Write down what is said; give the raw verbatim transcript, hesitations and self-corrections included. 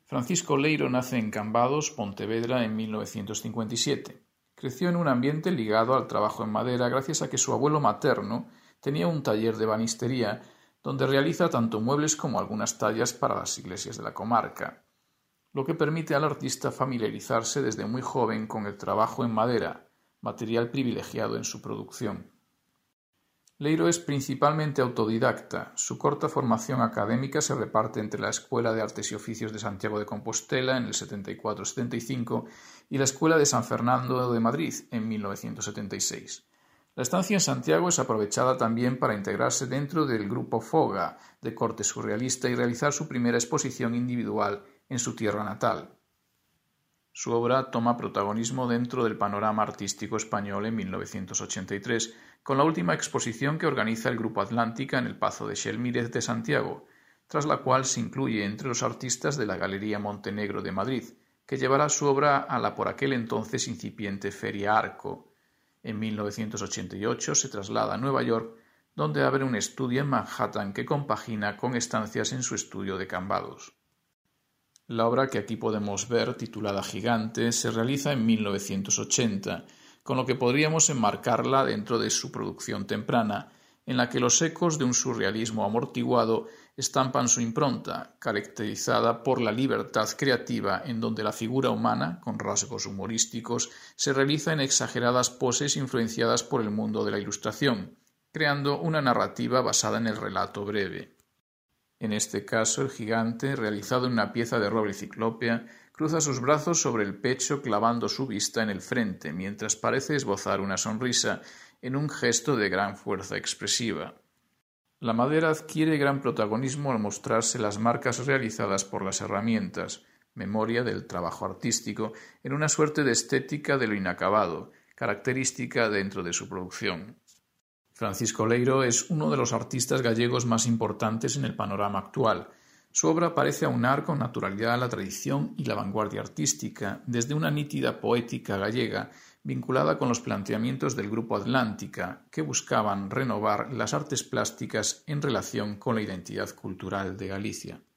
Francisco Leiro nace en Cambados, Pontevedra, en mil novecientos cincuenta y siete. Creció en un ambiente ligado al trabajo en madera gracias a que su abuelo materno tenía un taller de ebanistería donde realiza tanto muebles como algunas tallas para las iglesias de la comarca, lo que permite al artista familiarizarse desde muy joven con el trabajo en madera, material privilegiado en su producción. Leiro es principalmente autodidacta. Su corta formación académica se reparte entre la Escuela de Artes y Oficios de Santiago de Compostela en el setenta y cuatro setenta y cinco y la Escuela de San Fernando de Madrid en mil novecientos setenta y seis. La estancia en Santiago es aprovechada también para integrarse dentro del grupo Foga, de corte surrealista, y realizar su primera exposición individual en su tierra natal. Su obra toma protagonismo dentro del panorama artístico español en mil novecientos ochenta y tres, con la última exposición que organiza el Grupo Atlántica en el Pazo de Xelmírez de Santiago, tras la cual se incluye entre los artistas de la Galería Montenegro de Madrid, que llevará su obra a la por aquel entonces incipiente Feria Arco. En mil novecientos ochenta y ocho se traslada a Nueva York, donde abre un estudio en Manhattan que compagina con estancias en su estudio de Cambados. La obra que aquí podemos ver, titulada Gigante, se realiza en mil novecientos ochenta, con lo que podríamos enmarcarla dentro de su producción temprana, en la que los ecos de un surrealismo amortiguado estampan su impronta, caracterizada por la libertad creativa en donde la figura humana, con rasgos humorísticos, se realiza en exageradas poses influenciadas por el mundo de la Ilustración, creando una narrativa basada en el relato breve. En este caso, el gigante, realizado en una pieza de roble ciclópea, cruza sus brazos sobre el pecho clavando su vista en el frente, mientras parece esbozar una sonrisa en un gesto de gran fuerza expresiva. La madera adquiere gran protagonismo al mostrarse las marcas realizadas por las herramientas, memoria del trabajo artístico, en una suerte de estética de lo inacabado, característica dentro de su producción. Francisco Leiro es uno de los artistas gallegos más importantes en el panorama actual. Su obra parece aunar con naturalidad la tradición y la vanguardia artística, desde una nítida poética gallega vinculada con los planteamientos del Grupo Atlántica, que buscaban renovar las artes plásticas en relación con la identidad cultural de Galicia.